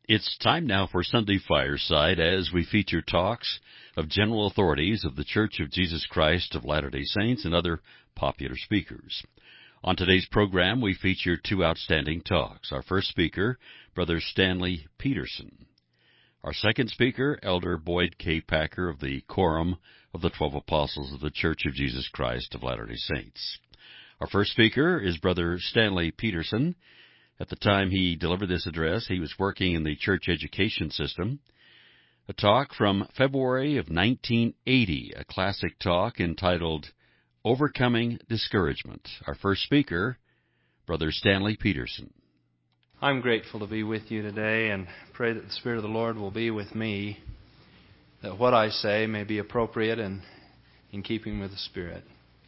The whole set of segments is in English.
It's time now for Sunday Fireside as we feature talks of general authorities of the Church of Jesus Christ of Latter-day Saints and other popular speakers. On today's program, we feature two outstanding talks. Our first speaker, Brother Stanley Peterson. Our second speaker, Elder Boyd K. Packer of the Quorum of the 12 Apostles of the Church of Jesus Christ of Latter-day Saints. Our first speaker is Brother Stanley Peterson. At the time he delivered this address, he was working in the church education system. A talk from February of 1980, a classic talk entitled Overcoming Discouragement. Our first speaker, Brother Stanley Peterson. I'm grateful to be with you today and pray that the Spirit of the Lord will be with me, that what I say may be appropriate and in keeping with the Spirit.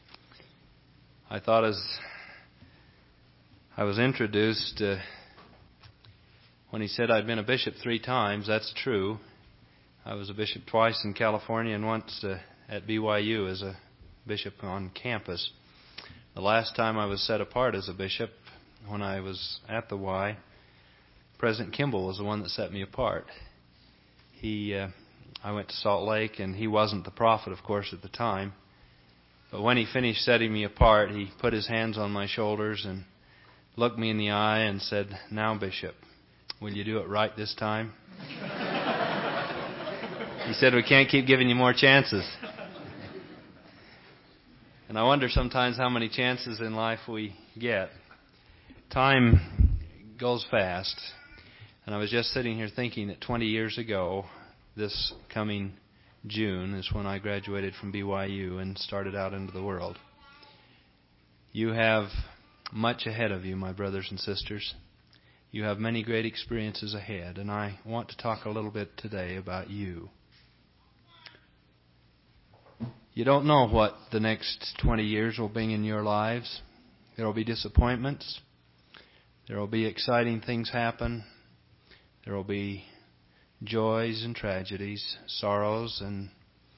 I thought as I was introduced, when he said I'd been a bishop 3 times, that's true. I was a bishop twice in California and once at BYU as a bishop on campus. The last time I was set apart as a bishop, when I was at the Y, President Kimball was the one that set me apart. I went to Salt Lake, and he wasn't the prophet, of course, at the time. But when he finished setting me apart, he put his hands on my shoulders and looked me in the eye and said, "Now, Bishop, will you do it right this time?" He said, "We can't keep giving you more chances." And I wonder sometimes how many chances in life we get. Time goes fast. And I was just sitting here thinking that 20 years ago, this coming June, is when I graduated from BYU and started out into the world. You have much ahead of you, my brothers and sisters. You have many great experiences ahead, and I want to talk a little bit today about you. You don't know what the next 20 years will bring in your lives. There will be disappointments. There will be exciting things happen. There will be joys and tragedies, sorrows, and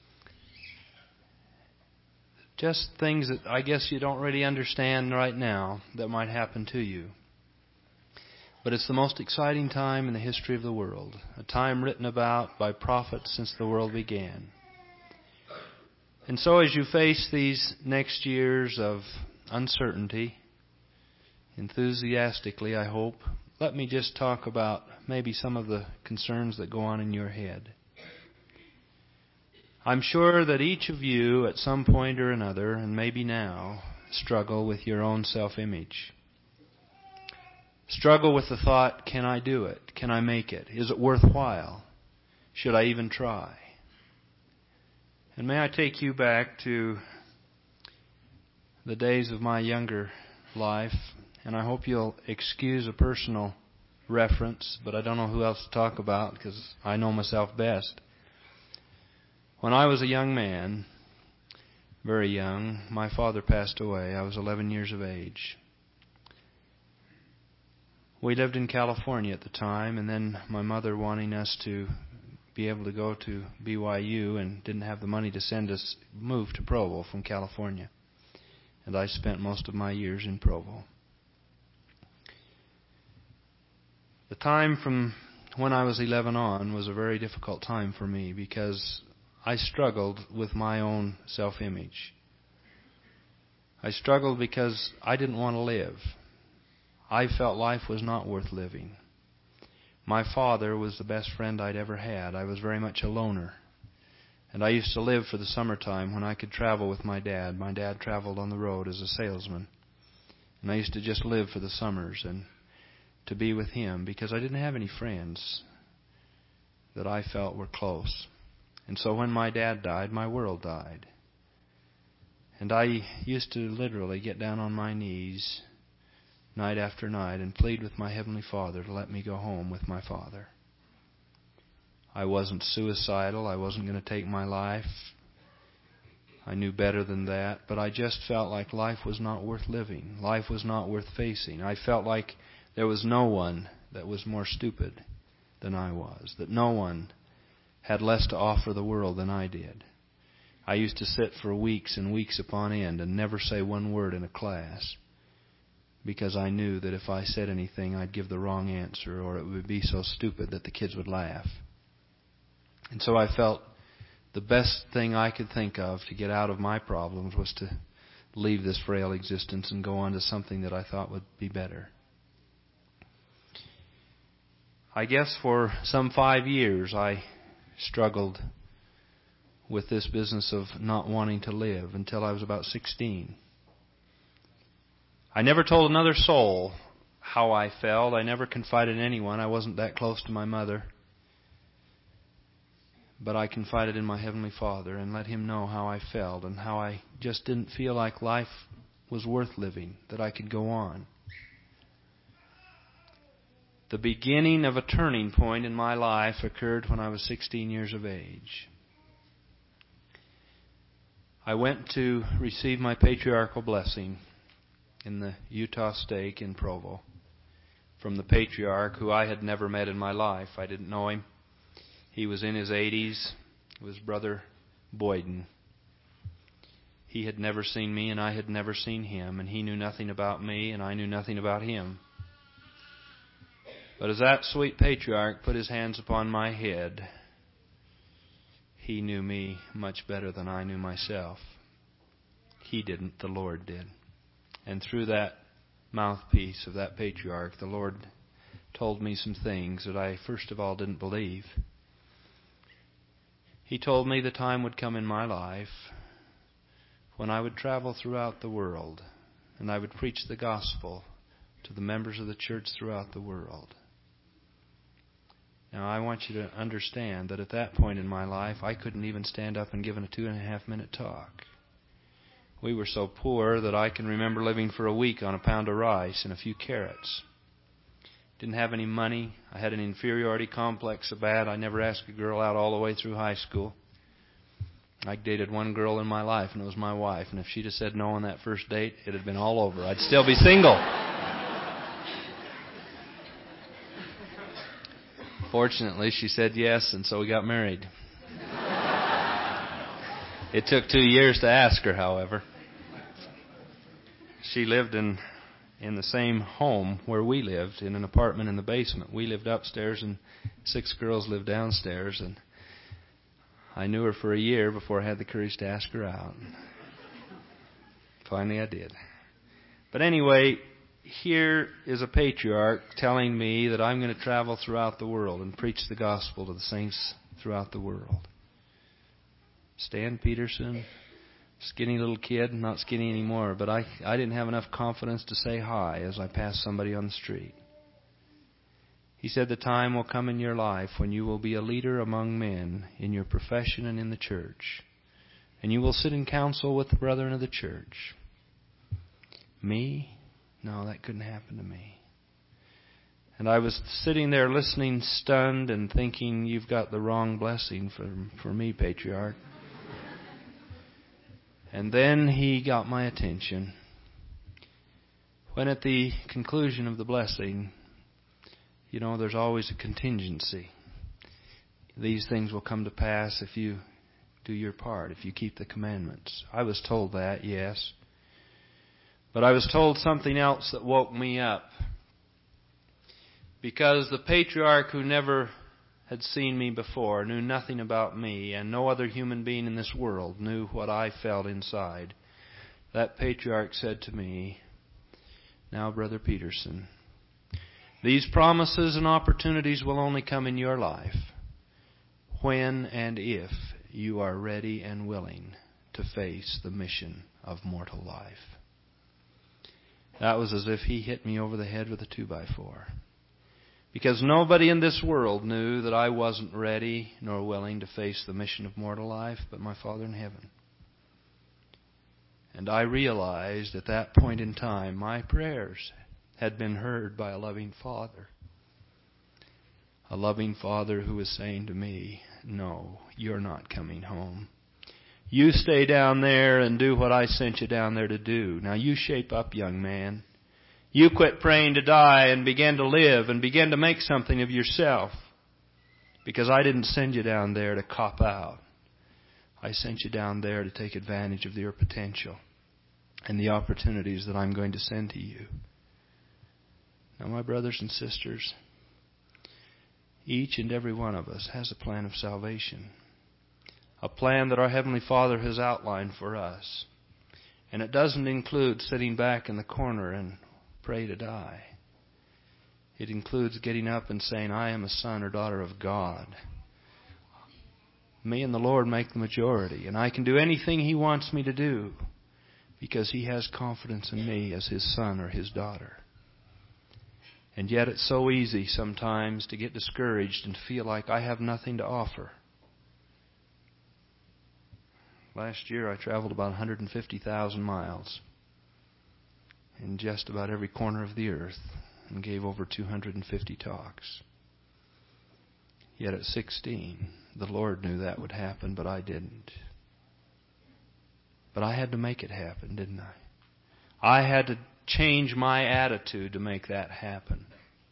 just things that I guess you don't really understand right now that might happen to you. But it's the most exciting time in the history of the world, a time written about by prophets since the world began. And so as you face these next years of uncertainty, enthusiastically, I hope, let me just talk about maybe some of the concerns that go on in your head. I'm sure that each of you at some point or another, and maybe now, struggle with your own self-image. Struggle with the thought, can I do it? Can I make it? Is it worthwhile? Should I even try? And may I take you back to the days of my younger life, and I hope you'll excuse a personal reference, but I don't know who else to talk about because I know myself best. When I was a young man, very young, my father passed away. I was 11 years of age. We lived in California at the time, and then my mother wanting us to be able to go to BYU and didn't have the money to send us, moved to Provo from California. And I spent most of my years in Provo. The time from when I was 11 on was a very difficult time for me because I struggled with my own self-image. I struggled because I didn't want to live. I felt life was not worth living. My father was the best friend I'd ever had. I was very much a loner. And I used to live for the summertime when I could travel with my dad. My dad traveled on the road as a salesman. And I used to just live for the summers and to be with him because I didn't have any friends that I felt were close. And so when my dad died, my world died. And I used to literally get down on my knees night after night and plead with my Heavenly Father to let me go home with my father. I wasn't suicidal. I wasn't going to take my life. I knew better than that. But I just felt like life was not worth living. Life was not worth facing. I felt like there was no one that was more stupid than I was. That no one had less to offer the world than I did. I used to sit for weeks and weeks upon end and never say one word in a class because I knew that if I said anything, I'd give the wrong answer, or it would be so stupid that the kids would laugh. And so I felt the best thing I could think of to get out of my problems was to leave this frail existence and go on to something that I thought would be better. I guess for some 5 years I struggled with this business of not wanting to live until I was about 16. I never told another soul how I felt. I never confided in anyone. I wasn't that close to my mother. But I confided in my Heavenly Father and let Him know how I felt and how I just didn't feel like life was worth living, that I could go on. The beginning of a turning point in my life occurred when I was 16 years of age. I went to receive my patriarchal blessing in the Utah stake in Provo from the patriarch who I had never met in my life. I didn't know him. He was in his 80s. It was Brother Boyden. He had never seen me and I had never seen him, and he knew nothing about me and I knew nothing about him. But as that sweet patriarch put his hands upon my head, he knew me much better than I knew myself. He didn't, the Lord did. And through that mouthpiece of that patriarch, the Lord told me some things that I first of all didn't believe. He told me the time would come in my life when I would travel throughout the world and I would preach the gospel to the members of the church throughout the world. Now I want you to understand that at that point in my life I couldn't even stand up and give a 2.5-minute talk. We were so poor that I can remember living for a week on a pound of rice and a few carrots. Didn't have any money. I had an inferiority complex so bad I never asked a girl out all the way through high school. I dated one girl in my life, and it was my wife. And if she'd have said no on that first date, it had been all over. I'd still be single. Fortunately, she said yes, and so we got married. It took 2 years to ask her, however. She lived in the same home where we lived, in an apartment in the basement. We lived upstairs and 6 girls lived downstairs, and I knew her for a year before I had the courage to ask her out. Finally I did. But anyway, here is a patriarch telling me that I'm going to travel throughout the world and preach the gospel to the saints throughout the world. Stan Peterson, skinny little kid, not skinny anymore, but I didn't have enough confidence to say hi as I passed somebody on the street. He said, the time will come in your life when you will be a leader among men in your profession and in the church, and you will sit in council with the brethren of the church. Me? No, that couldn't happen to me. And I was sitting there listening, stunned, and thinking, you've got the wrong blessing for me, patriarch. And then he got my attention when at the conclusion of the blessing, you know, there's always a contingency. These things will come to pass if you do your part, if you keep the commandments. I was told that, yes. But I was told something else that woke me up. Because the patriarch who never had seen me before, knew nothing about me, and no other human being in this world knew what I felt inside, that patriarch said to me, now, Brother Peterson, these promises and opportunities will only come in your life when and if you are ready and willing to face the mission of mortal life. That was as if he hit me over the head with a 2x4. Because nobody in this world knew that I wasn't ready nor willing to face the mission of mortal life but my Father in heaven. And I realized at that point in time my prayers had been heard by a loving Father. A loving Father who was saying to me, no, you're not coming home. You stay down there and do what I sent you down there to do. Now you shape up, young man. You quit praying to die and begin to live and begin to make something of yourself. Because I didn't send you down there to cop out. I sent you down there to take advantage of your potential and the opportunities that I'm going to send to you. Now, my brothers and sisters, each and every one of us has a plan of salvation. A plan that our Heavenly Father has outlined for us. And it doesn't include sitting back in the corner and pray to die. It includes getting up and saying, I am a son or daughter of God. Me and the Lord make the majority, and I can do anything He wants me to do because He has confidence in me as His son or His daughter. And yet it's so easy sometimes to get discouraged and feel like I have nothing to offer. Last year I traveled about 150,000 miles in just about every corner of the earth and gave over 250 talks. Yet at 16, the Lord knew that would happen, but I didn't. But I had to make it happen, didn't I? I had to change my attitude to make that happen.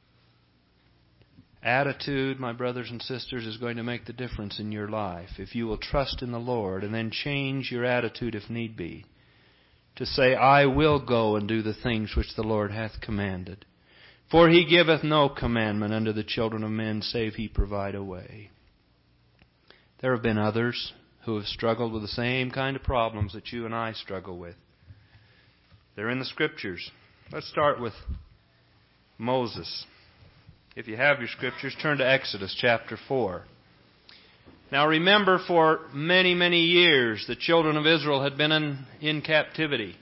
Attitude, my brothers and sisters, is going to make the difference in your life. If you will trust in the Lord and then change your attitude if need be, to say, I will go and do the things which the Lord hath commanded. For He giveth no commandment unto the children of men, save He provide a way. There have been others who have struggled with the same kind of problems that you and I struggle with. They're in the Scriptures. Let's start with Moses. If you have your Scriptures, turn to Exodus chapter 4. Now remember, for many, many years, the children of Israel had been in captivity.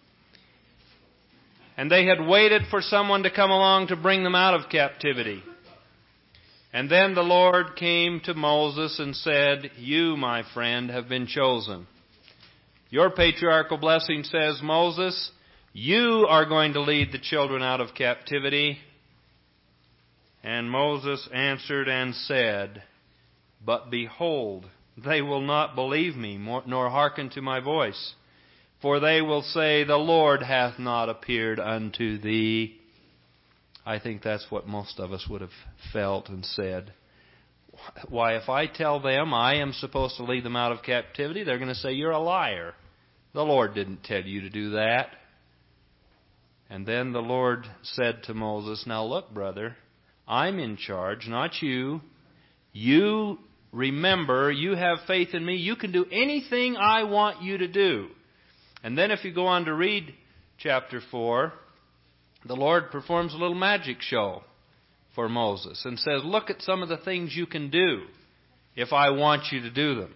And they had waited for someone to come along to bring them out of captivity. And then the Lord came to Moses and said, you, my friend, have been chosen. Your patriarchal blessing says, Moses, you are going to lead the children out of captivity. And Moses answered and said, but behold, they will not believe me, nor hearken to my voice. For they will say, the Lord hath not appeared unto thee. I think that's what most of us would have felt and said. Why, if I tell them I am supposed to lead them out of captivity, they're going to say, you're a liar. The Lord didn't tell you to do that. And then the Lord said to Moses, now look, brother, I'm in charge, not you. You remember, you have faith in me. You can do anything I want you to do. And then if you go on to read chapter 4, the Lord performs a little magic show for Moses and says, look at some of the things you can do if I want you to do them.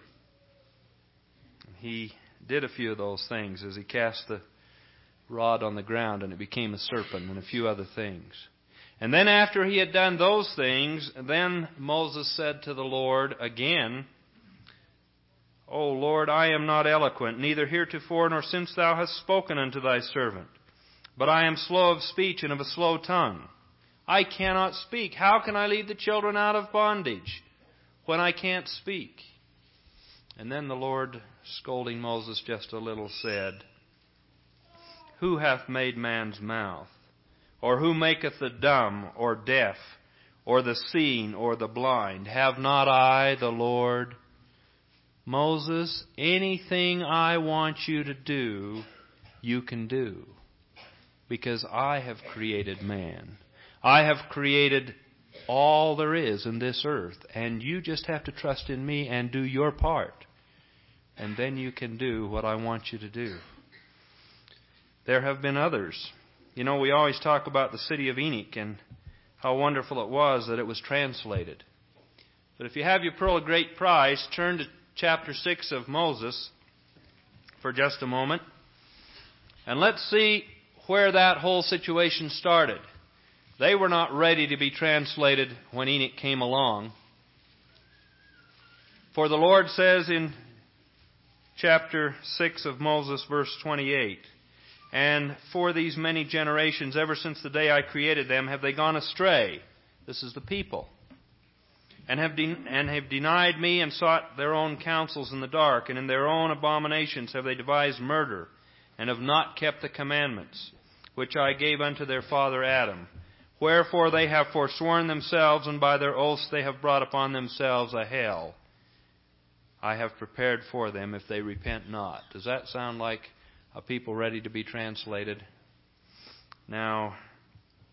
He did a few of those things as he cast the rod on the ground and it became a serpent and a few other things. And then after he had done those things, then Moses said to the Lord again, O Lord, I am not eloquent, neither heretofore nor since thou hast spoken unto thy servant. But I am slow of speech and of a slow tongue. I cannot speak. How can I lead the children out of bondage when I can't speak? And then the Lord, scolding Moses just a little, said, who hath made man's mouth? Or who maketh the dumb or deaf, or the seeing or the blind? Have not I, the Lord? Moses, anything I want you to do, you can do. Because I have created man. I have created all there is in this earth. And you just have to trust in me and do your part. And then you can do what I want you to do. There have been others. You know, we always talk about the city of Enoch and how wonderful it was that it was translated. But if you have your pearl of great price, turn to chapter 6 of Moses for just a moment. And let's see where that whole situation started. They were not ready to be translated when Enoch came along. For the Lord says in chapter 6 of Moses, verse 28, and for these many generations, ever since the day I created them, have they gone astray. This is the people. And have denied me and sought their own counsels in the dark, and in their own abominations have they devised murder, and have not kept the commandments, which I gave unto their father Adam. Wherefore they have forsworn themselves, and by their oaths they have brought upon themselves a hell. I have prepared for them if they repent not. Does that sound like a people ready to be translated? Now,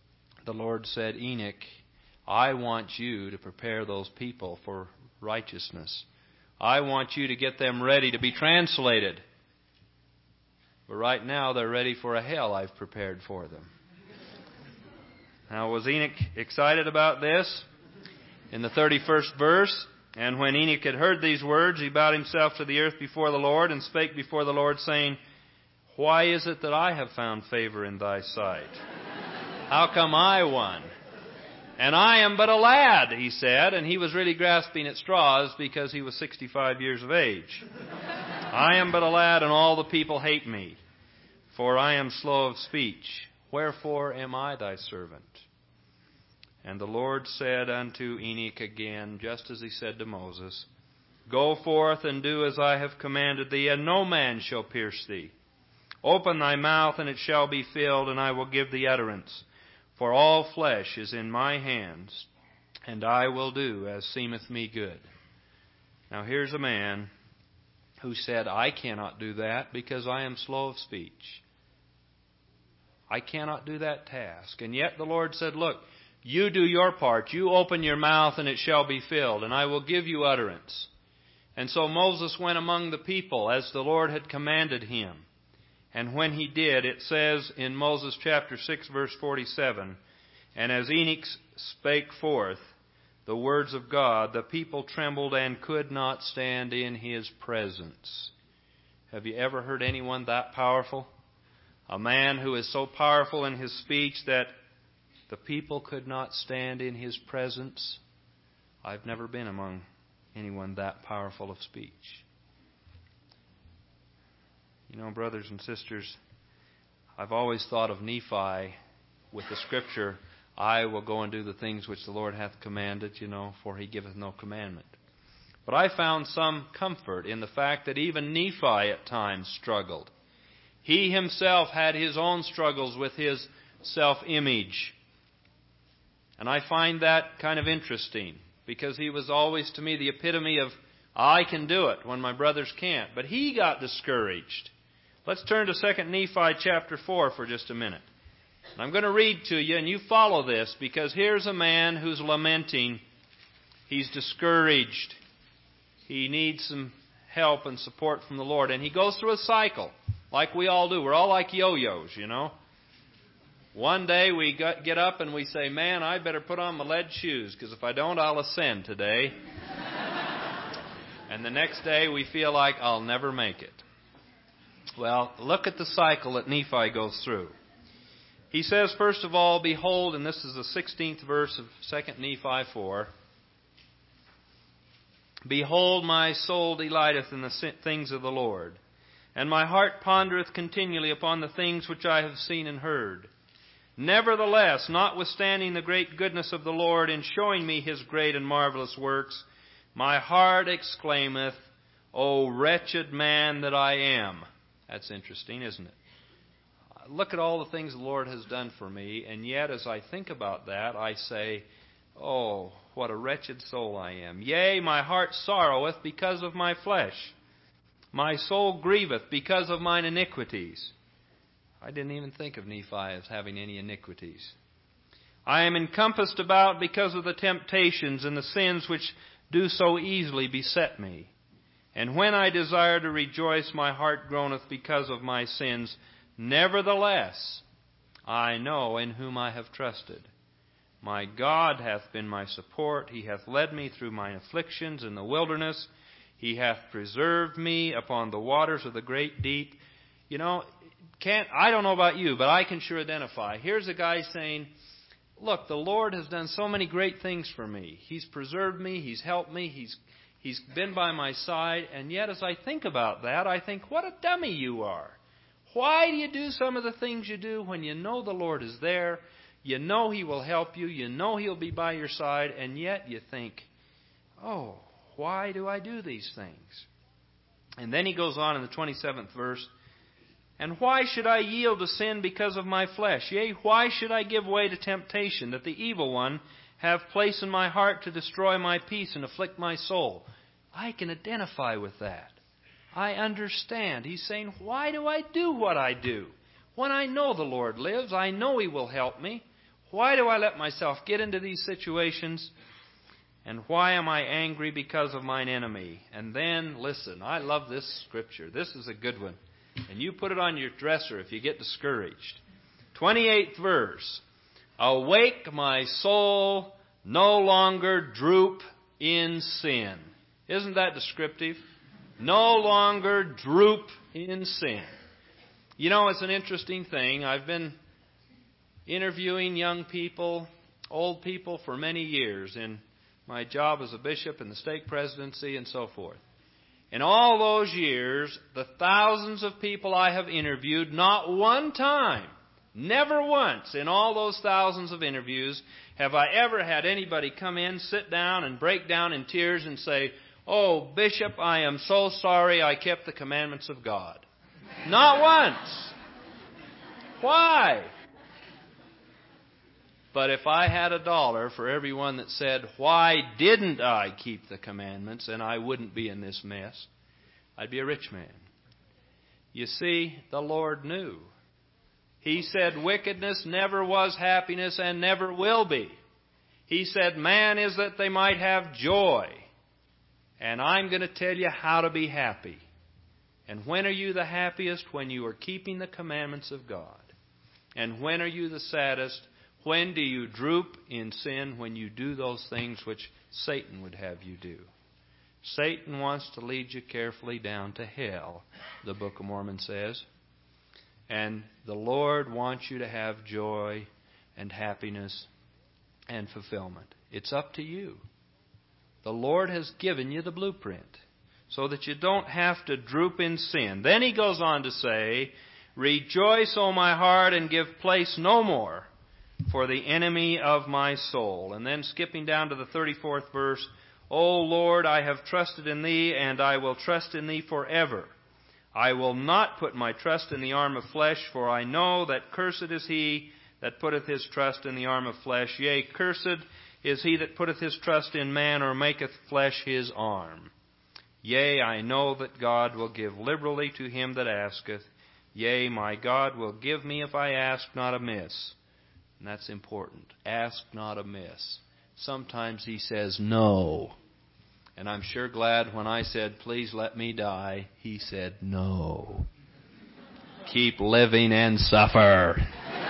the Lord said, Enoch, I want you to prepare those people for righteousness. I want you to get them ready to be translated. But right now they're ready for a hell I've prepared for them. Now, was Enoch excited about this? In the 31st verse, and when Enoch had heard these words, he bowed himself to the earth before the Lord and spake before the Lord, saying, Why is it that I have found favor in thy sight? How come I won? And I am but a lad, he said, and he was really grasping at straws because he was 65 years of age. I am but a lad, and all the people hate me, for I am slow of speech. Wherefore am I thy servant? And the Lord said unto Enoch again, just as he said to Moses, Go forth and do as I have commanded thee, and no man shall pierce thee. Open thy mouth, and it shall be filled, and I will give thee utterance. For all flesh is in my hands, and I will do as seemeth me good. Now here's a man who said, I cannot do that because I am slow of speech. I cannot do that task. And yet the Lord said, Look, you do your part. You open your mouth, and it shall be filled, and I will give you utterance. And so Moses went among the people as the Lord had commanded him. And when he did, it says in Moses chapter 6, verse 47, And as Enoch spake forth the words of God, the people trembled and could not stand in his presence. Have you ever heard anyone that powerful? A man who is so powerful in his speech that the people could not stand in his presence? I've never been among anyone that powerful of speech. You know, brothers and sisters, I've always thought of Nephi with the scripture, I will go and do the things which the Lord hath commanded, for he giveth no commandment. But I found some comfort in the fact that even Nephi at times struggled. He himself had his own struggles with his self-image. And I find that kind of interesting, because he was always to me the epitome of, I can do it when my brothers can't. But he got discouraged. Let's turn to 2 Nephi chapter 4 for just a minute. And I'm going to read to you, and you follow this, because here's a man who's lamenting. He's discouraged. He needs some help and support from the Lord. And he goes through a cycle, like we all do. We're all like yo-yos, One day we get up and we say, man, I better put on my lead shoes, because if I don't, I'll ascend today. And the next day we feel like I'll never make it. Well, look at the cycle that Nephi goes through. He says, first of all, Behold, and this is the 16th verse of 2 Nephi 4, Behold, my soul delighteth in the things of the Lord, and my heart pondereth continually upon the things which I have seen and heard. Nevertheless, notwithstanding the great goodness of the Lord in showing me His great and marvelous works, my heart exclaimeth, O wretched man that I am. That's interesting, isn't it? Look at all the things the Lord has done for me, and yet as I think about that, I say, oh, what a wretched soul I am. Yea, my heart sorroweth because of my flesh. My soul grieveth because of mine iniquities. I didn't even think of Nephi as having any iniquities. I am encompassed about because of the temptations and the sins which do so easily beset me. And when I desire to rejoice, my heart groaneth because of my sins. Nevertheless, I know in whom I have trusted. My God hath been my support. He hath led me through my afflictions in the wilderness. He hath preserved me upon the waters of the great deep. I don't know about you, but I can sure identify. Here's a guy saying, look, the Lord has done so many great things for me. He's preserved me. He's helped me. He's been by my side. And yet as I think about that, I think, what a dummy you are. Why do you do some of the things you do when you know the Lord is there? You know He will help you. You know He'll be by your side. And yet you think, oh, why do I do these things? And then he goes on in the 27th verse, And why should I yield to sin because of my flesh? Yea, why should I give way to temptation, that the evil one have place in my heart to destroy my peace and afflict my soul? I can identify with that. I understand. He's saying, why do I do what I do? When I know the Lord lives, I know He will help me. Why do I let myself get into these situations? And why am I angry because of mine enemy? And then, listen, I love this scripture. This is a good one. And you put it on your dresser if you get discouraged. 28th verse. Awake, my soul, no longer droop in sin. Isn't that descriptive? No longer droop in sin. You know, it's an interesting thing. I've been interviewing young people, old people for many years in my job as a bishop in the stake presidency and so forth. In all those years, the thousands of people I have interviewed, not one time, never once in all those thousands of interviews have I ever had anybody come in, sit down, and break down in tears and say, "Oh, Bishop, I am so sorry I kept the commandments of God." Not once. Why? But if I had $1 for everyone that said, "Why didn't I keep the commandments?" and I wouldn't be in this mess, I'd be a rich man. You see, the Lord knew. He said wickedness never was happiness and never will be. He said man is that they might have joy. And I'm going to tell you how to be happy. And when are you the happiest? When you are keeping the commandments of God. And when are you the saddest? When do you droop in sin? When you do those things which Satan would have you do. Satan wants to lead you carefully down to hell, the Book of Mormon says. And the Lord wants you to have joy and happiness and fulfillment. It's up to you. The Lord has given you the blueprint so that you don't have to droop in sin. Then he goes on to say, "Rejoice, O my heart, and give place no more for the enemy of my soul." And then skipping down to the 34th verse, "O Lord, I have trusted in Thee, and I will trust in Thee forever. I will not put my trust in the arm of flesh, for I know that cursed is he that putteth his trust in the arm of flesh. Yea, cursed is he that putteth his trust in man, or maketh flesh his arm. Yea, I know that God will give liberally to him that asketh. Yea, my God will give me if I ask not amiss." And that's important. Ask not amiss. Sometimes he says no. And I'm sure glad when I said, "Please let me die," he said no. Keep living and suffer.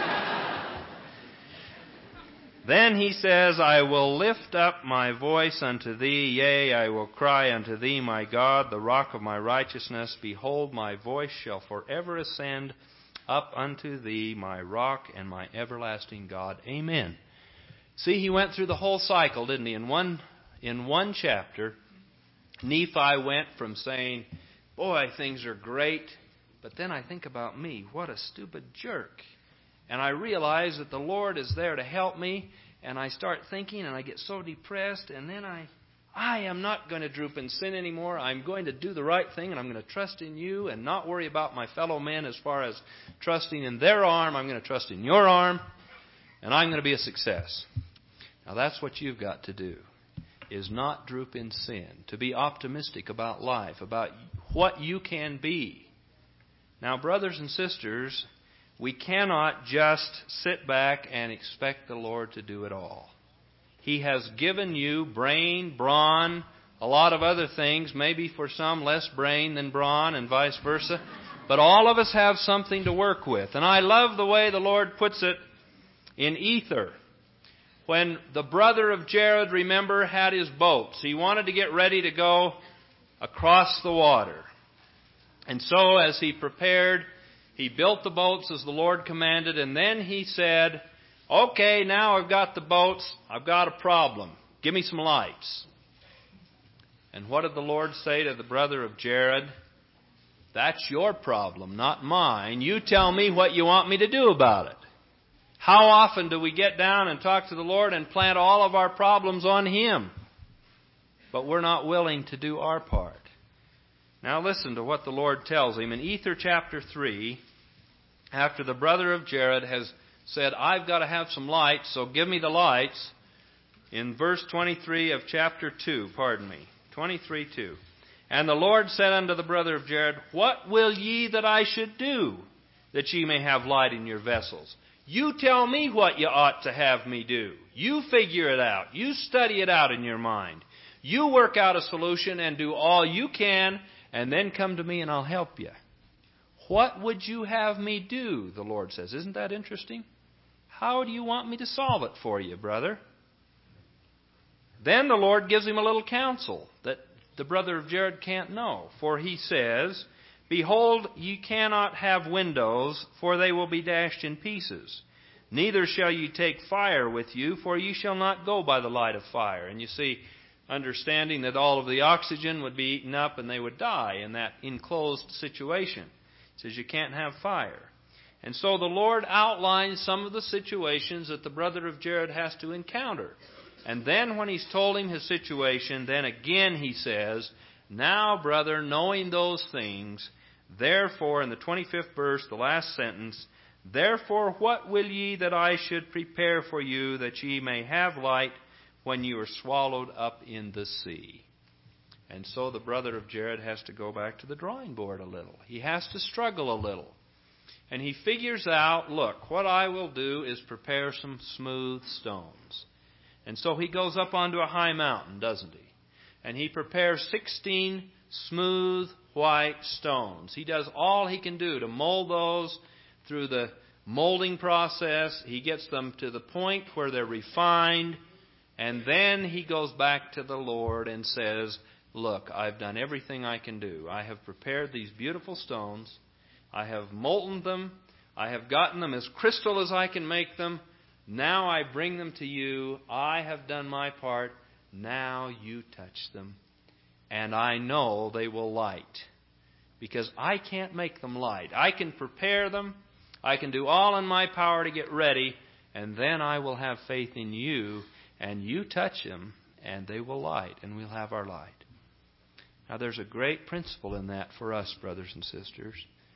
Then he says, "I will lift up my voice unto Thee, yea, I will cry unto Thee, my God, the rock of my righteousness. Behold, my voice shall forever ascend up unto Thee, my rock and my everlasting God." Amen. See, he went through the whole cycle, didn't he? In one chapter, Nephi went from saying, "Boy, things are great, but then I think about me. What a stupid jerk. And I realize that the Lord is there to help me, and I start thinking, and I get so depressed, and then I am not going to droop in sin anymore. I'm going to do the right thing, and I'm going to trust in You and not worry about my fellow men as far as trusting in their arm. I'm going to trust in Your arm, and I'm going to be a success." Now that's what you've got to do, is not droop in sin, to be optimistic about life, about what you can be. Now, brothers and sisters, we cannot just sit back and expect the Lord to do it all. He has given you brain, brawn, a lot of other things, maybe for some less brain than brawn and vice versa. But all of us have something to work with. And I love the way the Lord puts it in Ether. When the brother of Jared, remember, had his boats, he wanted to get ready to go across the water. And so as he prepared, he built the boats as the Lord commanded, and then he said, "Okay, now I've got the boats. I've got a problem. Give me some lights." And what did the Lord say to the brother of Jared? "That's your problem, not mine. You tell me what you want me to do about it." How often do we get down and talk to the Lord and plant all of our problems on Him? But we're not willing to do our part. Now listen to what the Lord tells him. In Ether chapter 3, after the brother of Jared has said, "I've got to have some lights, so give me the lights," in verse 23 of chapter 2, 23:2. "And the Lord said unto the brother of Jared, What will ye that I should do, that ye may have light in your vessels?" You tell me what you ought to have me do. You figure it out. You study it out in your mind. You work out a solution and do all you can, and then come to me and I'll help you. What would you have me do, the Lord says. Isn't that interesting? How do you want me to solve it for you, brother? Then the Lord gives him a little counsel that the brother of Jared can't know. For he says, Behold, ye cannot have windows, for they will be dashed in pieces. Neither shall ye take fire with you, for ye shall not go by the light of fire. And you see, understanding that all of the oxygen would be eaten up and they would die in that enclosed situation. He says you can't have fire. And so the Lord outlines some of the situations that the brother of Jared has to encounter. And then when he's told him his situation, then again he says, Now, brother, knowing those things, therefore, in the 25th verse, the last sentence, Therefore, what will ye that I should prepare for you, that ye may have light when you are swallowed up in the sea? And so the brother of Jared has to go back to the drawing board a little. He has to struggle a little. And he figures out, look, what I will do is prepare some smooth stones. And so he goes up onto a high mountain, doesn't he? And he prepares 16 smooth white stones. He does all he can do to mold those through the molding process. He gets them to the point where they're refined. And then he goes back to the Lord and says, Look, I've done everything I can do. I have prepared these beautiful stones. I have molten them. I have gotten them as crystal as I can make them. Now I bring them to you. I have done my part. Now you touch them. And I know they will light. Because I can't make them light. I can prepare them. I can do all in my power to get ready. And then I will have faith in you. And you touch them. And they will light. And we'll have our light. Now there's a great principle in that for us, brothers and sisters.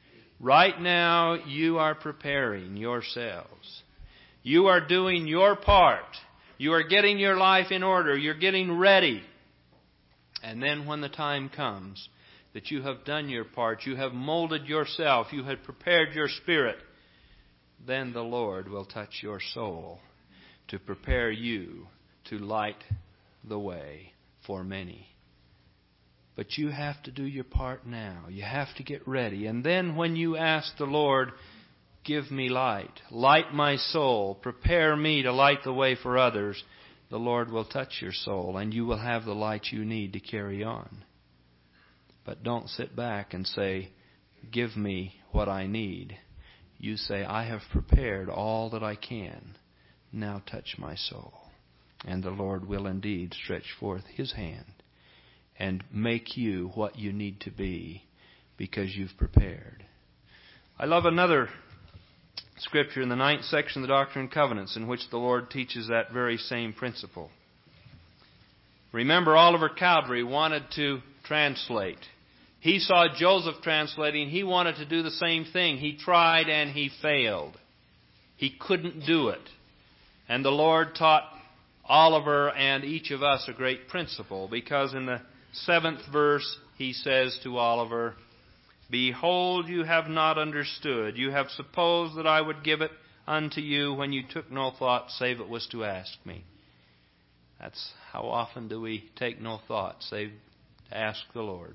Right now you are preparing yourselves. You are doing your part. You are getting your life in order. You're getting ready. And then when the time comes that you have done your part, you have molded yourself, you have prepared your spirit, then the Lord will touch your soul to prepare you to light the way for many. But you have to do your part now. You have to get ready. And then when you ask the Lord, give me light, light my soul, prepare me to light the way for others, the Lord will touch your soul and you will have the light you need to carry on. But don't sit back and say, give me what I need. You say, I have prepared all that I can. Now touch my soul. And the Lord will indeed stretch forth His hand and make you what you need to be because you've prepared. I love another scripture in the 9th section of the Doctrine and Covenants in which the Lord teaches that very same principle. Remember, Oliver Cowdery wanted to translate. He saw Joseph translating. He wanted to do the same thing. He tried and he failed. He couldn't do it. And the Lord taught Oliver and each of us a great principle, because in the 7th verse he says to Oliver, Behold, you have not understood. You have supposed that I would give it unto you when you took no thought, save it was to ask me. That's how often do we take no thought, save to ask the Lord.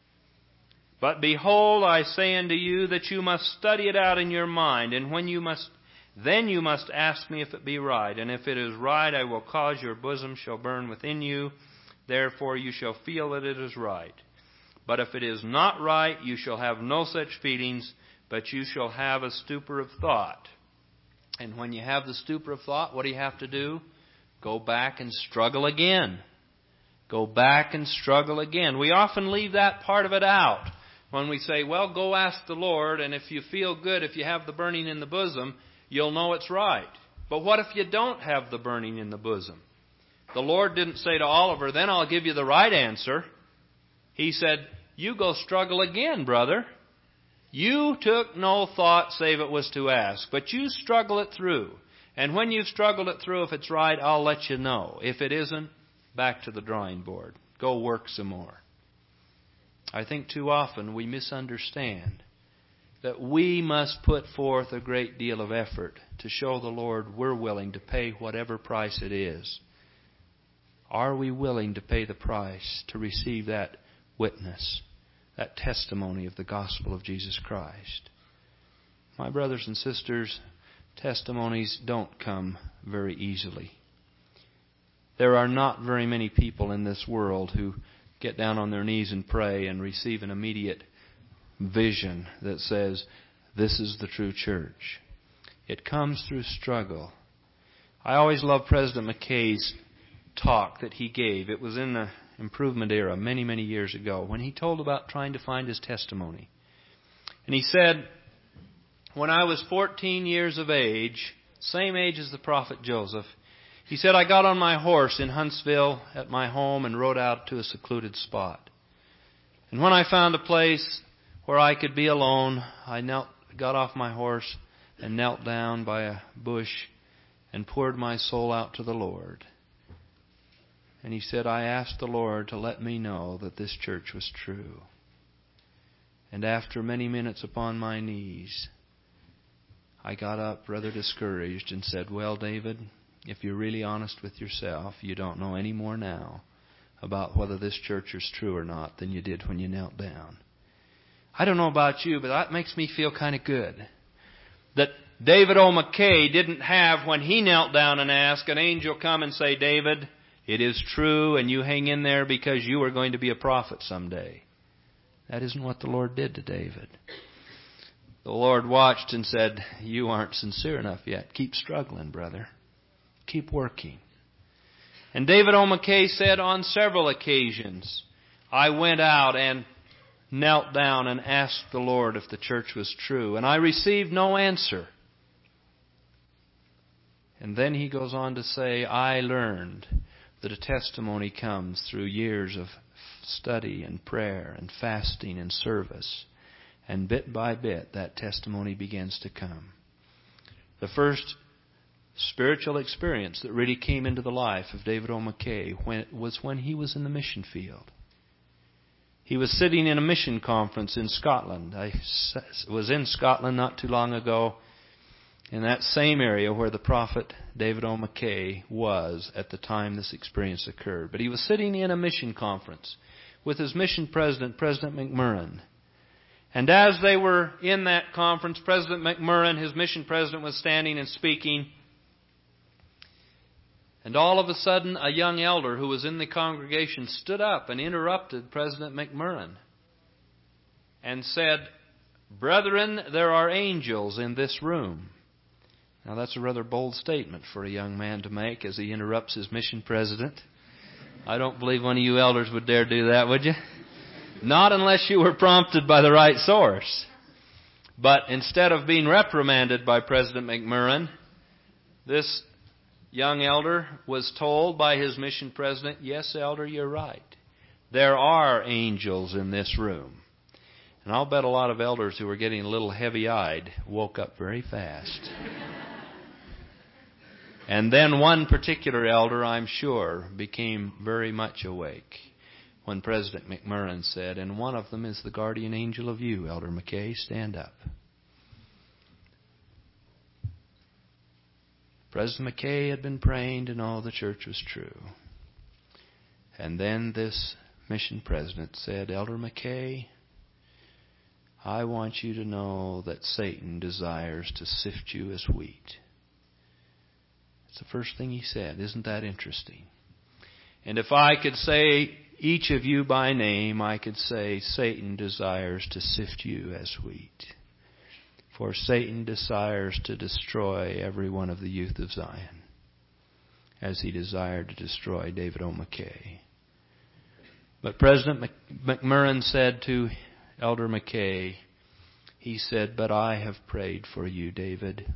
But behold, I say unto you that you must study it out in your mind, and then you must ask me if it be right. And if it is right, I will cause your bosom shall burn within you. Therefore you shall feel that it is right. But if it is not right, you shall have no such feelings, but you shall have a stupor of thought. And when you have the stupor of thought, what do you have to do? Go back and struggle again. Go back and struggle again. We often leave that part of it out. When we say, well, go ask the Lord, and if you feel good, if you have the burning in the bosom, you'll know it's right. But what if you don't have the burning in the bosom? The Lord didn't say to Oliver, then I'll give you the right answer. He said, you go struggle again, brother. You took no thought save it was to ask, but you struggle it through. And when you've struggled it through, if it's right, I'll let you know. If it isn't, back to the drawing board. Go work some more. I think too often we misunderstand that we must put forth a great deal of effort to show the Lord we're willing to pay whatever price it is. Are we willing to pay the price to receive that witness, that testimony of the gospel of Jesus Christ? My brothers and sisters, testimonies don't come very easily. There are not very many people in this world who get down on their knees and pray and receive an immediate vision that says, this is the true church. It comes through struggle. I always loved President McKay's talk that he gave. It was in the improvement era many, many years ago when he told about trying to find his testimony. And he said, when I was 14 years of age, same age as the prophet Joseph, he said, I got on my horse in Huntsville at my home and rode out to a secluded spot. And when I found a place where I could be alone, I got off my horse and knelt down by a bush and poured my soul out to the Lord. And he said, I asked the Lord to let me know that this church was true. And after many minutes upon my knees, I got up rather discouraged and said, well, David, if you're really honest with yourself, you don't know any more now about whether this church is true or not than you did when you knelt down. I don't know about you, but that makes me feel kind of good. That David O. McKay didn't have, when he knelt down and asked, an angel come and say, David, it is true, and you hang in there because you are going to be a prophet someday. That isn't what the Lord did to David. The Lord watched and said, you aren't sincere enough yet. Keep struggling, brother. Keep working. And David O. McKay said on several occasions, I went out and knelt down and asked the Lord if the church was true, and I received no answer. And then he goes on to say, I learned that a testimony comes through years of study and prayer and fasting and service. And bit by bit, that testimony begins to come. The first spiritual experience that really came into the life of David O. McKay was when he was in the mission field. He was sitting in a mission conference in Scotland. I was in Scotland not too long ago, in that same area where the prophet David O. McKay was at the time this experience occurred. But he was sitting in a mission conference with his mission president, President McMurrin. And as they were in that conference, President McMurrin, his mission president, was standing and speaking. And all of a sudden, a young elder who was in the congregation stood up and interrupted President McMurrin and said, Brethren, there are angels in this room. Now that's a rather bold statement for a young man to make as he interrupts his mission president. I don't believe one of you elders would dare do that, would you? Not unless you were prompted by the right source. But instead of being reprimanded by President McMurrin, this young elder was told by his mission president, yes, elder, you're right. There are angels in this room. And I'll bet a lot of elders who were getting a little heavy-eyed woke up very fast. And then one particular elder, I'm sure, became very much awake when President McMurrin said, and one of them is the guardian angel of you, Elder McKay, stand up. President McKay had been praying to know the church was true. And then this mission president said, Elder McKay, I want you to know that Satan desires to sift you as wheat. That's the first thing he said. Isn't that interesting? And if I could say each of you by name, I could say Satan desires to sift you as wheat. For Satan desires to destroy every one of the youth of Zion, as he desired to destroy David O. McKay. But President McMurrin said to Elder McKay, he said, but I have prayed for you, David.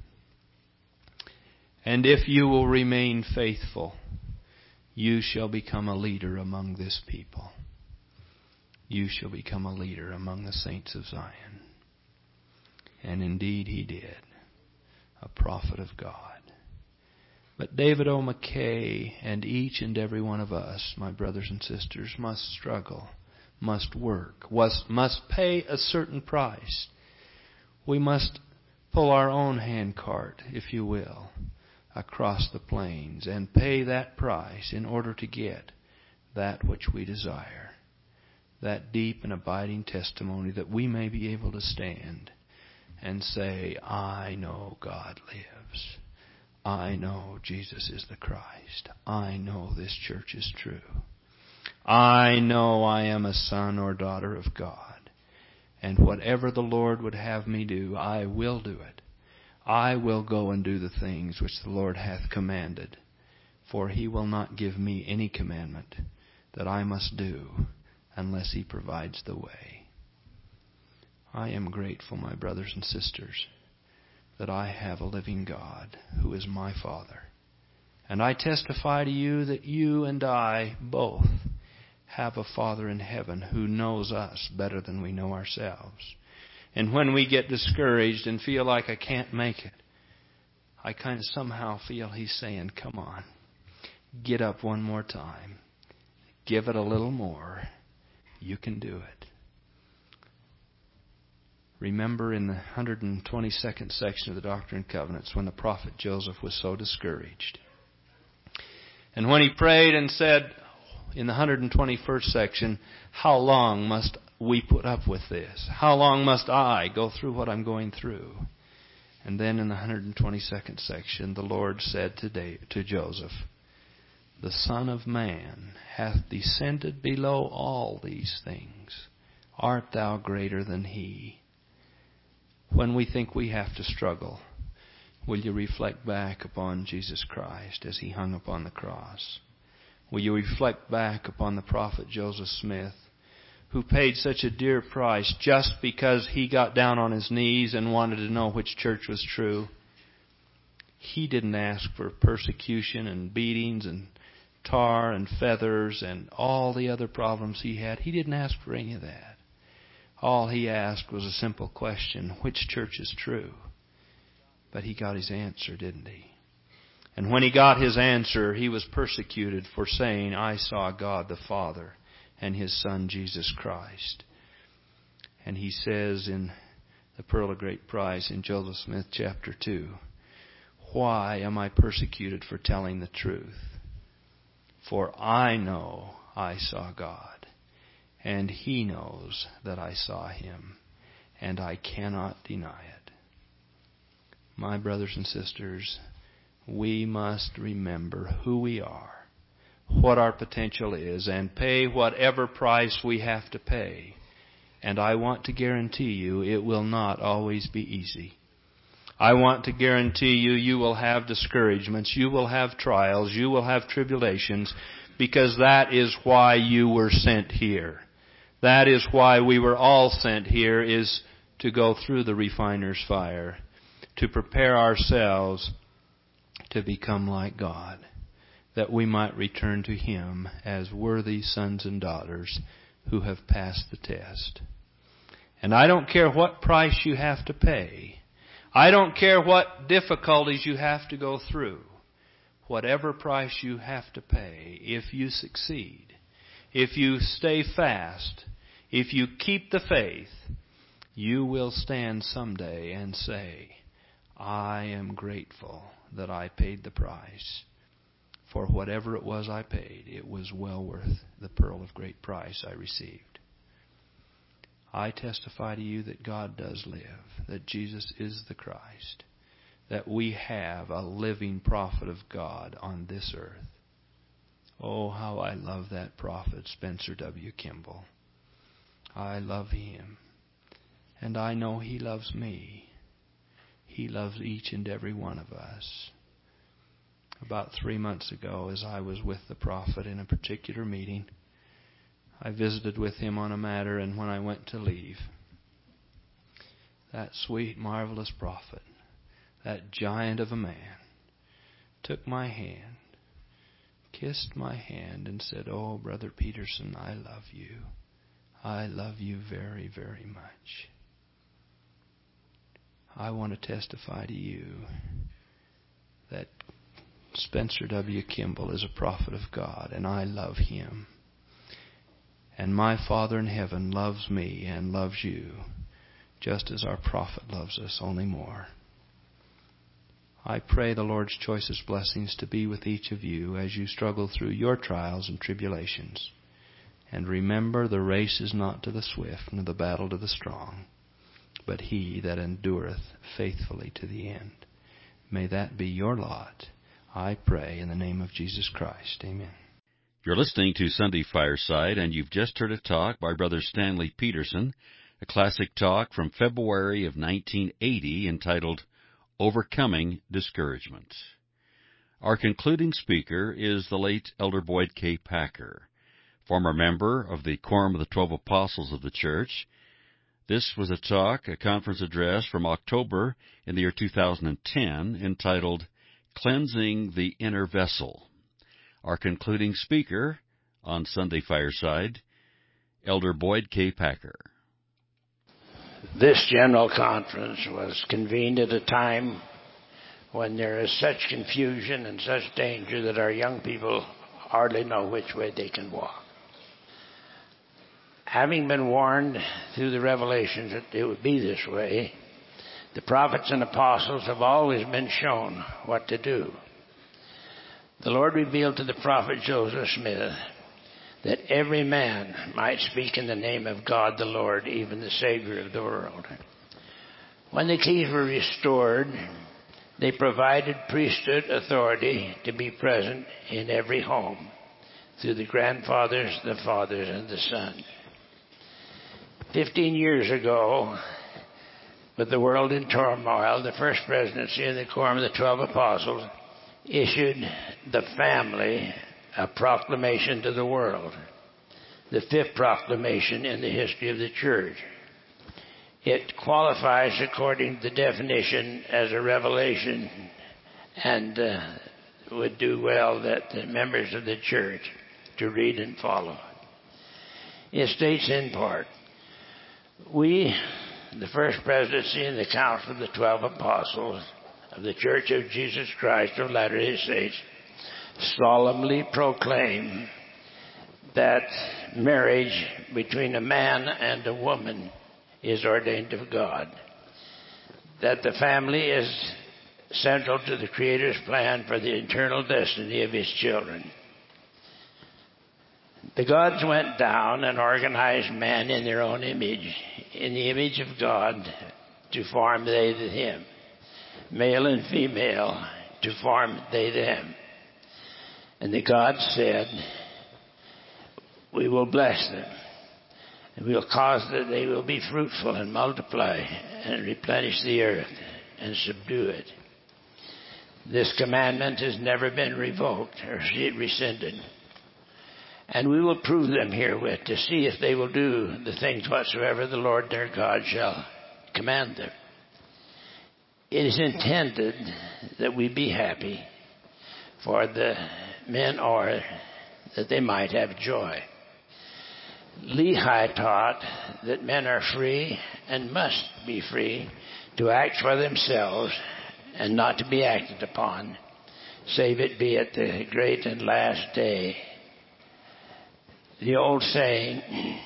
And if you will remain faithful, you shall become a leader among this people. You shall become a leader among the saints of Zion. And indeed he did. A prophet of God. But David O. McKay and each and every one of us, my brothers and sisters, must struggle, must work, must pay a certain price. We must pull our own handcart, if you will, across the plains and pay that price in order to get that which we desire. That deep and abiding testimony that we may be able to stand and say, I know God lives. I know Jesus is the Christ. I know this church is true. I know I am a son or daughter of God. And whatever the Lord would have me do, I will do it. I will go and do the things which the Lord hath commanded. For He will not give me any commandment that I must do unless He provides the way. I am grateful, my brothers and sisters, that I have a living God who is my Father. And I testify to you that you and I both have a Father in heaven who knows us better than we know ourselves. And when we get discouraged and feel like I can't make it, I kind of somehow feel He's saying, come on, get up one more time. Give it a little more. You can do it. Remember in the 122nd section of the Doctrine and Covenants when the prophet Joseph was so discouraged. And when he prayed and said in the 121st section, how long must we put up with this? How long must I go through what I'm going through? And then in the 122nd section, the Lord said to Joseph, the Son of Man hath descended below all these things. Art thou greater than He? When we think we have to struggle, will you reflect back upon Jesus Christ as He hung upon the cross? Will you reflect back upon the prophet Joseph Smith, who paid such a dear price just because he got down on his knees and wanted to know which church was true? He didn't ask for persecution and beatings and tar and feathers and all the other problems he had. He didn't ask for any of that. All he asked was a simple question, which church is true? But he got his answer, didn't he? And when he got his answer, he was persecuted for saying, I saw God the Father and His Son Jesus Christ. And he says in the Pearl of Great Price in Joseph Smith chapter 2, why am I persecuted for telling the truth? For I know I saw God, and He knows that I saw Him, and I cannot deny it. My brothers and sisters, we must remember who we are, what our potential is, and pay whatever price we have to pay. And I want to guarantee you it will not always be easy. I want to guarantee you, you will have discouragements, you will have trials, you will have tribulations, because that is why you were sent here. That is why we were all sent here, is to go through the refiner's fire, to prepare ourselves to become like God, that we might return to Him as worthy sons and daughters who have passed the test. And I don't care what price you have to pay. I don't care what difficulties you have to go through. Whatever price you have to pay, if you succeed, if you stay fast, if you keep the faith, you will stand someday and say, I am grateful that I paid the price. For whatever it was I paid, it was well worth the pearl of great price I received. I testify to you that God does live, that Jesus is the Christ, that we have a living prophet of God on this earth. Oh, how I love that prophet, Spencer W. Kimball. I love him, and I know he loves me. He loves each and every one of us. About 3 months ago, as I was with the prophet in a particular meeting, I visited with him on a matter, and when I went to leave, that sweet, marvelous prophet, that giant of a man, took my hand, kissed my hand, and said, oh, Brother Peterson, I love you. I love you very, very much. I want to testify to you that Spencer W. Kimball is a prophet of God, and I love him. And my Father in heaven loves me and loves you. just as our prophet loves us, only more. I pray the Lord's choicest blessings to be with each of you as you struggle through your trials and tribulations. And remember, the race is not to the swift, nor the battle to the strong, but he that endureth faithfully to the end. May that be your lot, I pray, in the name of Jesus Christ. Amen. You're listening to Sunday Fireside, and you've just heard a talk by Brother Stanley Peterson, a classic talk from February of 1980 entitled Overcoming Discouragement. Our concluding speaker is the late Elder Boyd K. Packer, former member of the Quorum of the 12 Apostles of the Church. This was a conference address from October in the year 2010 entitled Cleansing the Inner Vessel. Our concluding speaker on Sunday Fireside, Elder Boyd K. Packer. This general conference was convened at a time when there is such confusion and such danger that our young people hardly know which way they can walk. Having been warned through the revelations that it would be this way, the prophets and apostles have always been shown what to do. The Lord revealed to the prophet Joseph Smith that every man might speak in the name of God the Lord, even the Savior of the world. When the keys were restored, they provided priesthood authority to be present in every home through the grandfathers, the fathers, and the sons. 15 years ago, with the world in turmoil, the first presidency of the Quorum of the 12 Apostles issued the family a proclamation to the world, the fifth proclamation in the history of the church. It qualifies according to the definition as a revelation and would do well that the members of the church to read and follow. It states in part, we, the first presidency and the council of the 12 apostles of the Church of Jesus Christ of Latter-day Saints, solemnly proclaim that marriage between a man and a woman is ordained of God, that the family is central to the Creator's plan for the eternal destiny of His children. The gods went down and organized man in their own image, in the image of God, to form they to him, male and female, to form they them. And the gods said, we will bless them, and we will cause that they will be fruitful and multiply and replenish the earth and subdue it. This commandment has never been revoked or rescinded. And we will prove them herewith to see if they will do the things whatsoever the Lord their God shall command them. It is intended that we be happy, for the men are that they might have joy. Lehi taught that men are free and must be free to act for themselves and not to be acted upon, save it be at the great and last day. The old saying,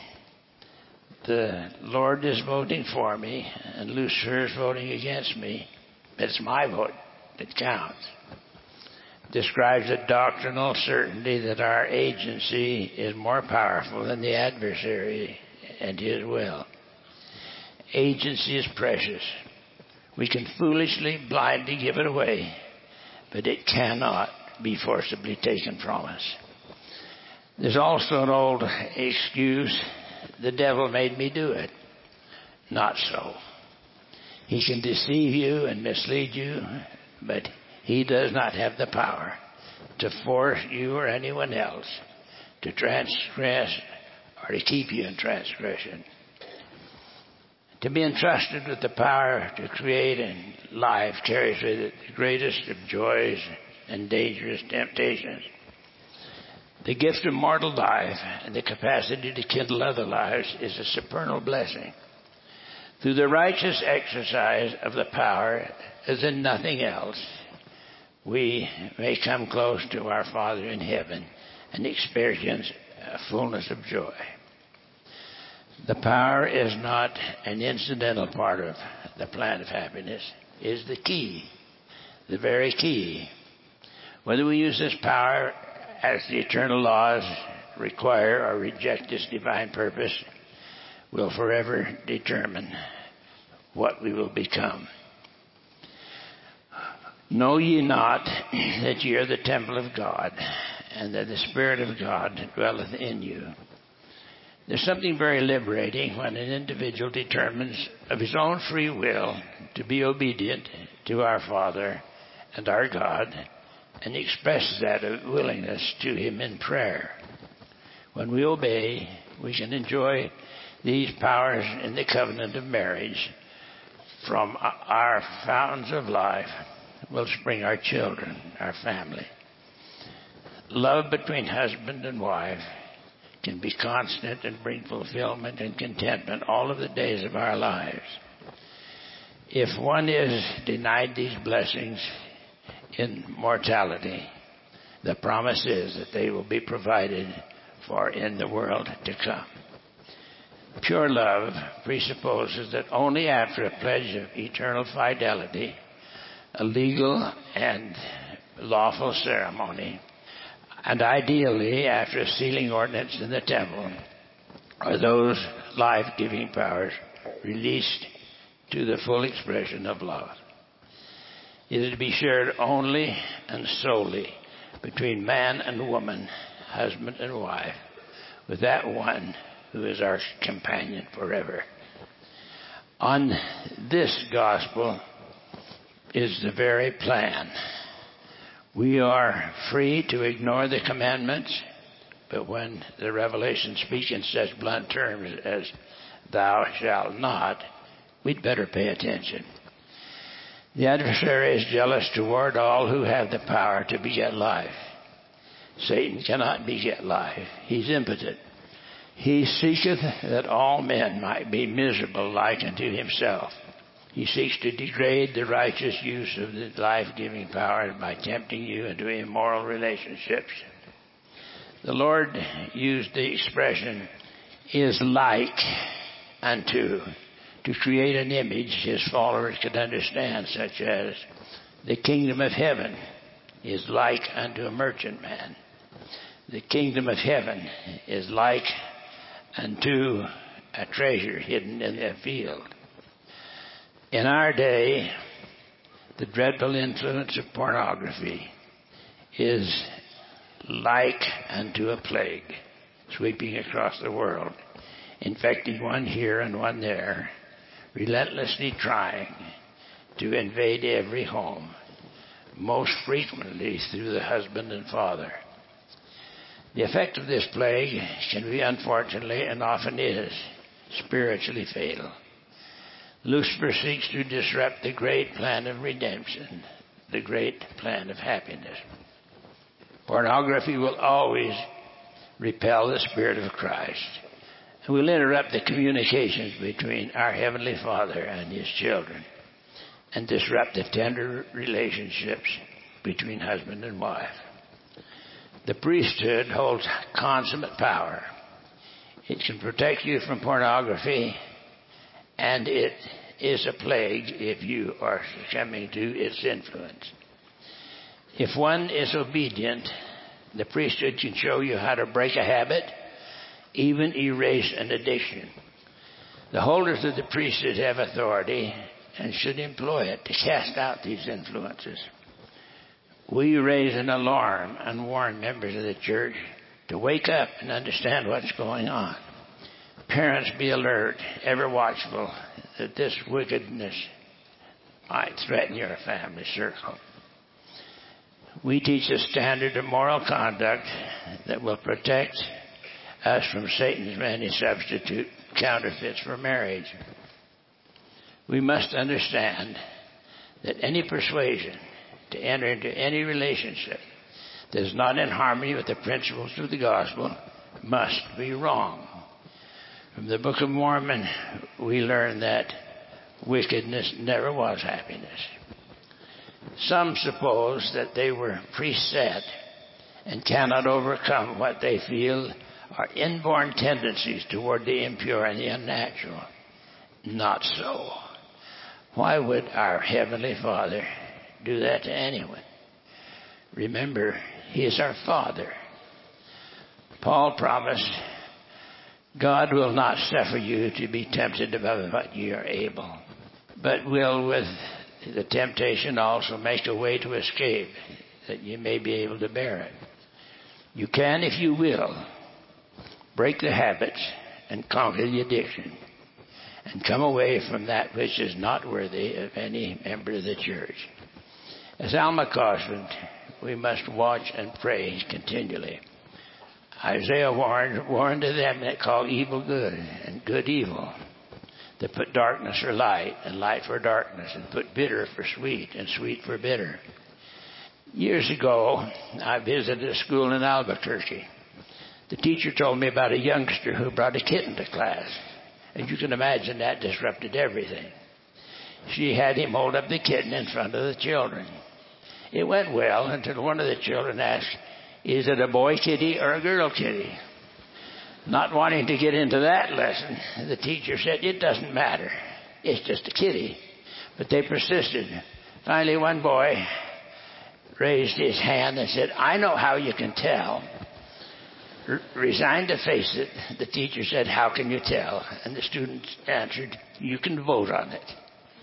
the Lord is voting for me and Lucifer is voting against me, but it's my vote that counts, describes a doctrinal certainty that our agency is more powerful than the adversary and his will. Agency is precious. We can foolishly, blindly give it away, but it cannot be forcibly taken from us. There's also an old excuse, the devil made me do it. Not so. He can deceive you and mislead you, but he does not have the power to force you or anyone else to transgress or to keep you in transgression. To be entrusted with the power to create and life carries with it the greatest of joys and dangerous temptations. The gift of mortal life and the capacity to kindle other lives is a supernal blessing. Through the righteous exercise of the power, as in nothing else, we may come close to our Father in heaven and experience a fullness of joy. The power is not an incidental part of the plan of happiness. It is the key, the very key. Whether we use this power as the eternal laws require or reject this divine purpose will forever determine what we will become. Know ye not that ye are the temple of God, and that the Spirit of God dwelleth in you? There's something very liberating when an individual determines of his own free will to be obedient to our Father and our God, and expresses that willingness to Him in prayer. When we obey, we can enjoy these powers in the covenant of marriage. From our fountains of life will spring our children, our family. Love between husband and wife can be constant and bring fulfillment and contentment all of the days of our lives. If one is denied these blessings in mortality, the promise is that they will be provided for in the world to come. Pure love presupposes that only after a pledge of eternal fidelity, a legal and lawful ceremony, and ideally after a sealing ordinance in the temple, are those life-giving powers released to the full expression of love. It is to be shared only and solely between man and woman, husband and wife, with that one who is our companion forever. On this gospel is the very plan. We are free to ignore the commandments, but when the Revelation speaks in such blunt terms as "thou shalt not," we'd better pay attention. The adversary is jealous toward all who have the power to beget life. Satan cannot beget life. He's impotent. He seeketh that all men might be miserable like unto himself. He seeks to degrade the righteous use of the life-giving power by tempting you into immoral relationships. The Lord used the expression, is like unto, to create an image his followers could understand, such as the kingdom of heaven is like unto a merchantman. The kingdom of heaven is like unto a treasure hidden in a field. In our day, the dreadful influence of pornography is like unto a plague sweeping across the world, infecting one here and one there, relentlessly trying to invade every home, most frequently through the husband and father. The effect of this plague can be, unfortunately, and often is, spiritually fatal. Lucifer seeks to disrupt the great plan of redemption, the great plan of happiness. Pornography will always repel the Spirit of Christ and will interrupt the communications between our Heavenly Father and His children and disrupt the tender relationships between husband and wife. The priesthood holds consummate power. It can protect you from pornography, and it is a plague if you are succumbing to its influence. If one is obedient, the priesthood can show you how to break a habit, even erase an addiction. The holders of the priesthood have authority and should employ it to cast out these influences. We raise an alarm and warn members of the church to wake up and understand what's going on. Parents, be alert, ever watchful that this wickedness might threaten your family circle. We teach a standard of moral conduct that will protect us from Satan's many substitute counterfeits for marriage. We must understand that any persuasion to enter into any relationship that is not in harmony with the principles of the gospel must be wrong. From the Book of Mormon, we learn that wickedness never was happiness. Some suppose that they were preset and cannot overcome what they feel are inborn tendencies toward the impure and the unnatural. Not so. Why would our Heavenly Father do that to anyone? Remember, He is our Father. Paul promised, God will not suffer you to be tempted above what you are able, but will with the temptation also make a way to escape, that you may be able to bear it. You can, if you will, break the habits and conquer the addiction and come away from that which is not worthy of any member of the church. As Alma cautioned, we must watch and pray continually. Isaiah warned to them that call evil good and good evil, that put darkness for light and light for darkness, and put bitter for sweet and sweet for bitter. Years ago, I visited a school in Albuquerque. The teacher told me about a youngster who brought a kitten to class. As you can imagine, that disrupted everything. She had him hold up the kitten in front of the children. It went well until one of the children asked, "Is it a boy kitty or a girl kitty?" Not wanting to get into that lesson, the teacher said, "It doesn't matter. It's just a kitty." But they persisted. Finally, one boy raised his hand and said, "I know how you can tell." Resigned to face it, the teacher said, "How can you tell?" And the student answered, "You can vote on it."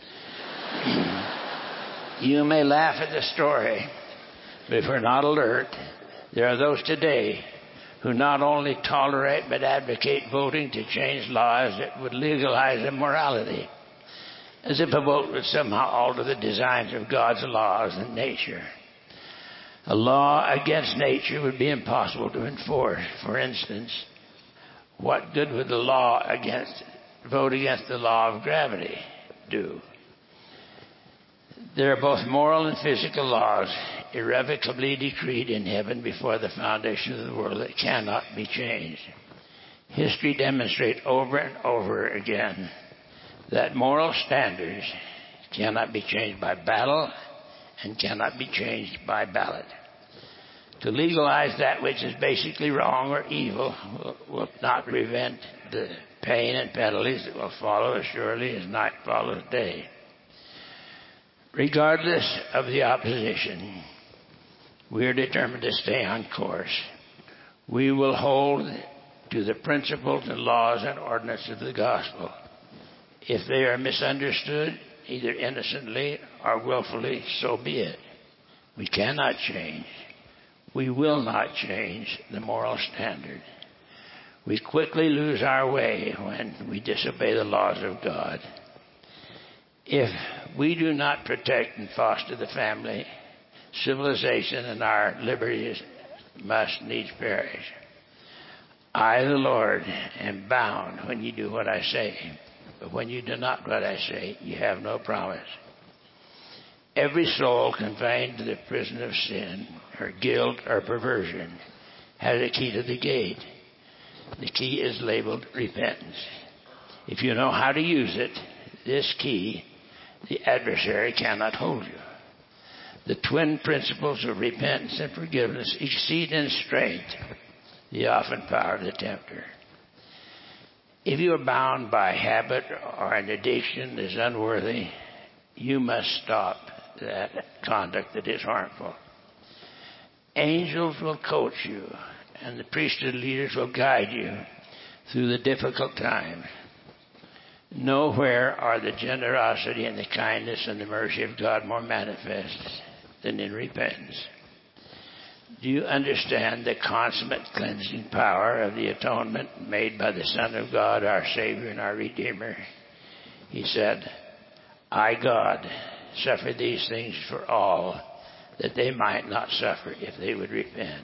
You may laugh at the story, but if we're not alert, there are those today who not only tolerate but advocate voting to change laws that would legalize immorality, as if a vote would somehow alter the designs of God's laws and nature. A law against nature would be impossible to enforce. For instance, what good would the vote against the law of gravity do? There are both moral and physical laws irrevocably decreed in heaven before the foundation of the world that cannot be changed. History demonstrates over and over again that moral standards cannot be changed by battle and cannot be changed by ballot. To legalize that which is basically wrong or evil will not prevent the pain and penalties that will follow as surely as night follows day. Regardless of the opposition, we are determined to stay on course. We will hold to the principles and laws and ordinances of the gospel. If they are misunderstood, either innocently or willfully, so be it. We cannot change. We will not change the moral standard. We quickly lose our way when we disobey the laws of God. If we do not protect and foster the family, civilization and our liberties must needs perish. I, the Lord, am bound when you do what I say, but when you do not what I say, you have no promise. Every soul confined to the prison of sin, or guilt, or perversion, has a key to the gate. The key is labeled repentance. If you know how to use it, this key, the adversary cannot hold you. The twin principles of repentance and forgiveness exceed in strength the often power of the tempter. If you are bound by habit or an addiction that is unworthy, you must stop that conduct that is harmful. Angels will coach you, and the priesthood leaders will guide you through the difficult times. Nowhere are the generosity and the kindness and the mercy of God more manifest than in repentance. Do you understand the consummate cleansing power of the atonement made by the Son of God, our Savior and our Redeemer? He said, I, God, suffer these things for all, that they might not suffer if they would repent.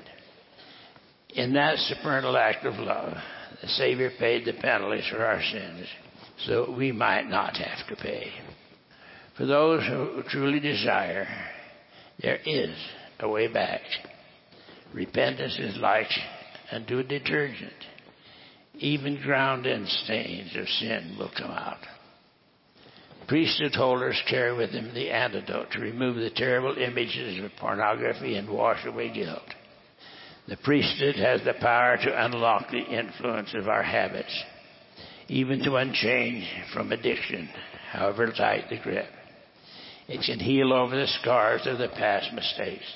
In that supernal act of love, the Savior paid the penalties for our sins, so we might not have to pay. For those who truly desire, there is a way back. Repentance is like unto a detergent. Even ground-in stains of sin will come out. Priesthood holders carry with them the antidote to remove the terrible images of pornography and wash away guilt. The priesthood has the power to unlock the influence of our habits, even to unchange from addiction, however tight the grip. It can heal over the scars of the past mistakes.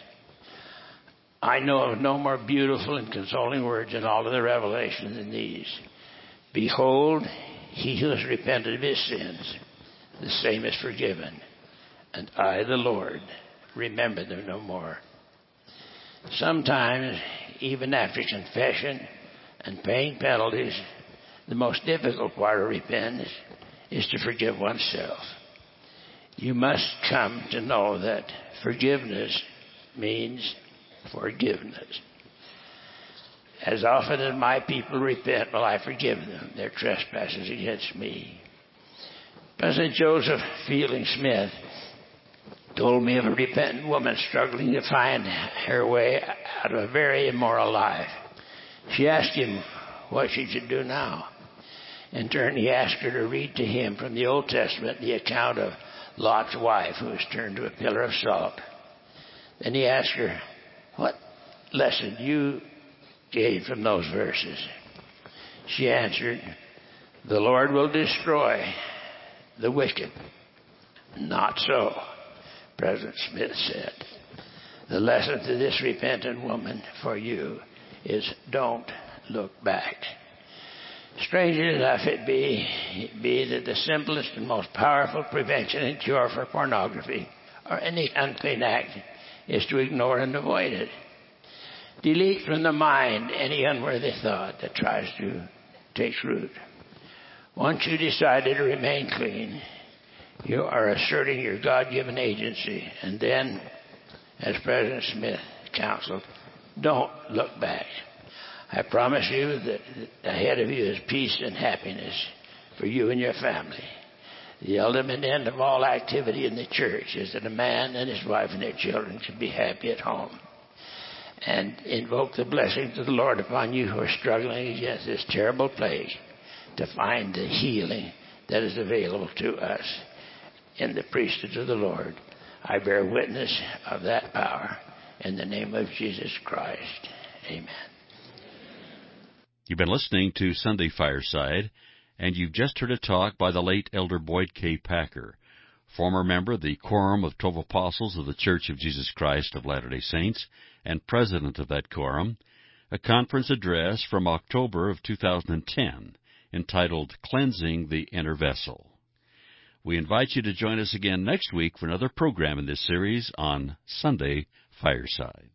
I know of no more beautiful and consoling words in all of the Revelation than these. Behold, he who has repented of his sins, the same is forgiven. And I, the Lord, remember them no more. Sometimes, even after confession and paying penalties, the most difficult part of repentance is to forgive oneself. You must come to know that forgiveness means forgiveness. As often as my people repent, will I forgive them their trespasses against me. President Joseph Fielding Smith told me of a repentant woman struggling to find her way out of a very immoral life. She asked him what she should do now. In turn, he asked her to read to him from the Old Testament the account of Lot's wife who was turned to a pillar of salt. Then he asked her, what lesson you gained from those verses? She answered, the Lord will destroy the wicked. Not so, President Smith said. The lesson to this repentant woman for you is don't look back. Strangely enough, it be that the simplest and most powerful prevention and cure for pornography or any unclean act is to ignore and avoid it. Delete from the mind any unworthy thought that tries to take root. Once you decided to remain clean, you are asserting your God-given agency. And then, as President Smith counseled, don't look back. I promise you that ahead of you is peace and happiness for you and your family. The ultimate end of all activity in the church is that a man and his wife and their children can be happy at home. And invoke the blessings of the Lord upon you who are struggling against this terrible plague to find the healing that is available to us in the priesthood of the Lord. I bear witness of that power in the name of Jesus Christ. Amen. You've been listening to Sunday Fireside, and you've just heard a talk by the late Elder Boyd K. Packer, former member of the Quorum of 12 Apostles of the Church of Jesus Christ of Latter-day Saints and president of that quorum, a conference address from October of 2010 entitled Cleansing the Inner Vessel. We invite you to join us again next week for another program in this series on Sunday Fireside.